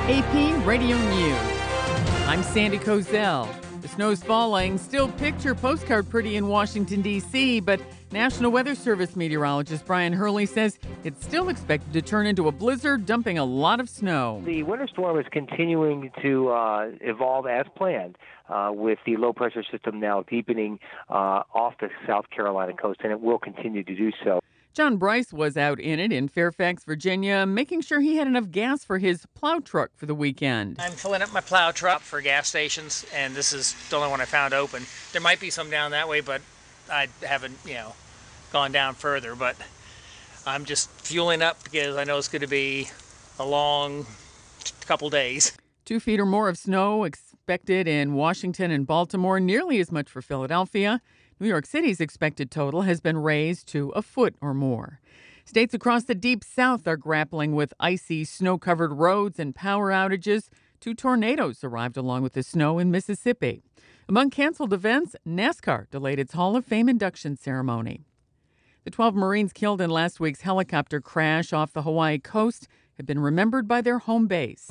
AP Radio News. I'm Sandy Kozel. The snow's falling. Still picture postcard pretty in Washington, D.C., but National Weather Service meteorologist Brian Hurley says it's still expected to turn into a blizzard, dumping a lot of snow. The winter storm is continuing to evolve as planned, with the low-pressure system now deepening off the South Carolina coast, and it will continue to do so. John Bryce was out in it in Fairfax, Virginia, making sure he had enough gas for his plow truck for the weekend. I'm filling up my plow truck for gas stations, and this is the only one I found open. There might be some down that way, but I haven't, gone down further. But I'm just fueling up because I know it's going to be a long couple days. 2 feet or more of snow expected in Washington and Baltimore, nearly as much for Philadelphia. New York City's expected total has been raised to a foot or more. States across the Deep South are grappling with icy, snow-covered roads and power outages. 2 tornadoes arrived along with the snow in Mississippi. Among canceled events, NASCAR delayed its Hall of Fame induction ceremony. The 12 Marines killed in last week's helicopter crash off the Hawaii coast have been remembered by their home base.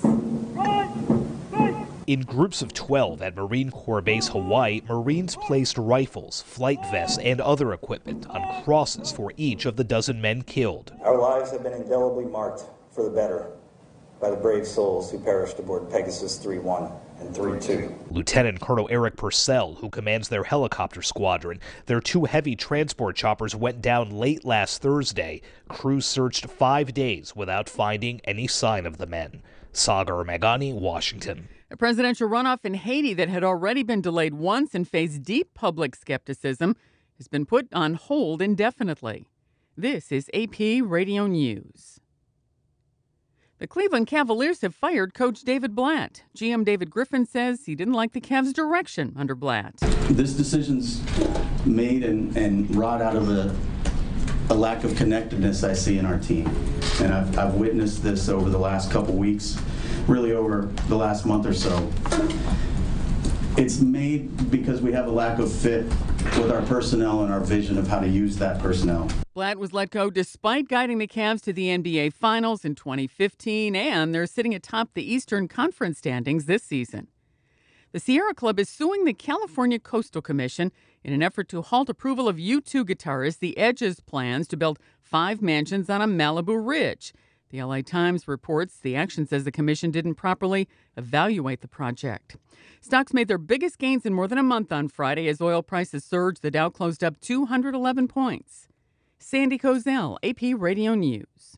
In groups of 12 at Marine Corps Base Hawaii, Marines placed rifles, flight vests, and other equipment on crosses for each of the dozen men killed. Our lives have been indelibly marked for the better by the brave souls who perished aboard Pegasus 3-1 and 3-2. Lieutenant Colonel Eric Purcell, who commands their helicopter squadron, their 2 heavy transport choppers went down late last Thursday. Crews searched 5 days without finding any sign of the men. Sagar Magani, Washington. A presidential runoff in Haiti that had already been delayed once and faced deep public skepticism has been put on hold indefinitely. This is AP Radio News. The Cleveland Cavaliers have fired coach David Blatt. GM David Griffin says he didn't like the Cavs' direction under Blatt. This decision's made and wrought out of a lack of connectedness I see in our team. And I've witnessed this over the last couple weeks, really over the last month or so. It's made because we have a lack of fit with our personnel and our vision of how to use that personnel. Blatt was let go despite guiding the Cavs to the NBA Finals in 2015, and they're sitting atop the Eastern Conference standings this season. The Sierra Club is suing the California Coastal Commission in an effort to halt approval of U2 guitarist The Edge's plans to build 5 mansions on a Malibu ridge. The LA Times reports the action says the commission didn't properly evaluate the project. Stocks made their biggest gains in more than a month on Friday as oil prices surged. The Dow closed up 211 points. Sandy Kozel, AP Radio News.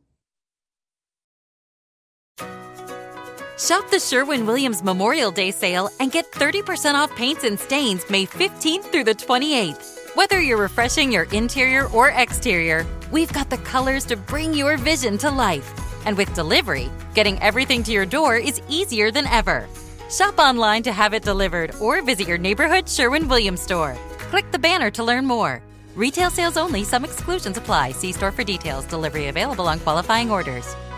Shop the Sherwin-Williams Memorial Day sale and get 30% off paints and stains May 15th through the 28th. Whether you're refreshing your interior or exterior, we've got the colors to bring your vision to life. And with delivery, getting everything to your door is easier than ever. Shop online to have it delivered or visit your neighborhood Sherwin-Williams store. Click the banner to learn more. Retail sales only. Some exclusions apply. See store for details. Delivery available on qualifying orders.